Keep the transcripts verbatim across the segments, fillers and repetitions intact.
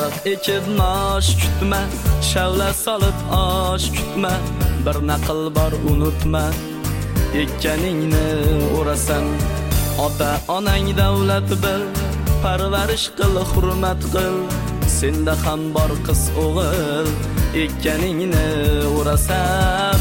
Daraxt ekib nosh kutma, shavla solib osh kutma, bir naql bor unutma, ekkaningni o'rasan. Ota onang davlat bil, parvarish qil, hurmat qil, senda ham bor qiz o'g'il, ekkaningni o'rasan.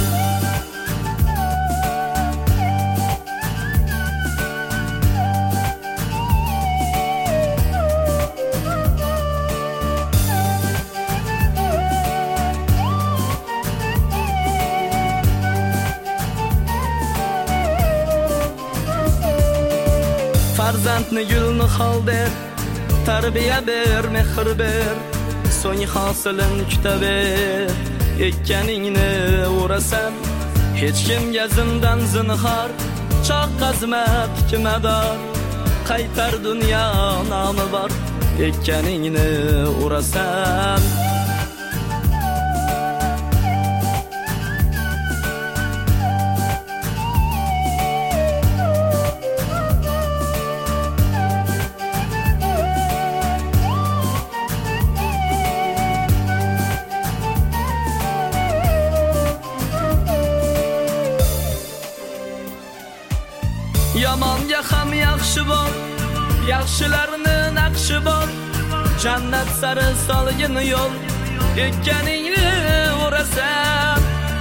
Farzandni gulni hol der, tarbiya ber, mehr ber, so'ng hosilini kutaver, ekkaningni o'rasan. Hech kimga zindan zinhor, choq qazma tikmador, qaytar dunyo nomi bor, ekkaningni o'rasan. Yomonga ham yaxshi bo'l, yaxshilarni naqshi bo'l, jannat sari solgin yo'l, ekkaningni o'rasan.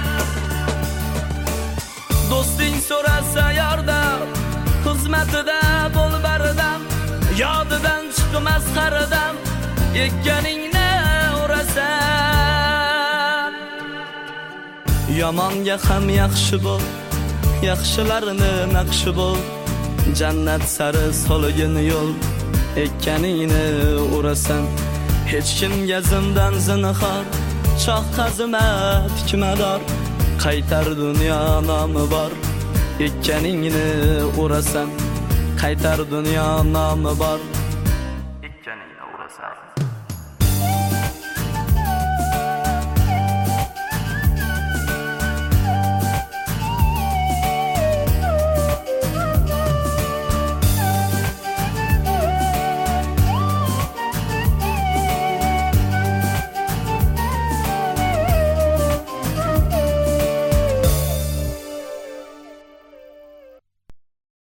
Do'sting so'rasa yordam, xizmatida bo'l bardam, yodidan chiqmas qaridam, ekkaningni o'rasan. Yomonga ham yaxshi bo'l, yaxshilarni naqshi bo'l, jannat sari solgin yo'l, ekkaningni o'rasan. Hech kimga zindan zinhor, choq qazma tikmador, qaytar dunyo nomi bor, ekkaningni o'rasan. Qaytar dunyo nomi bor,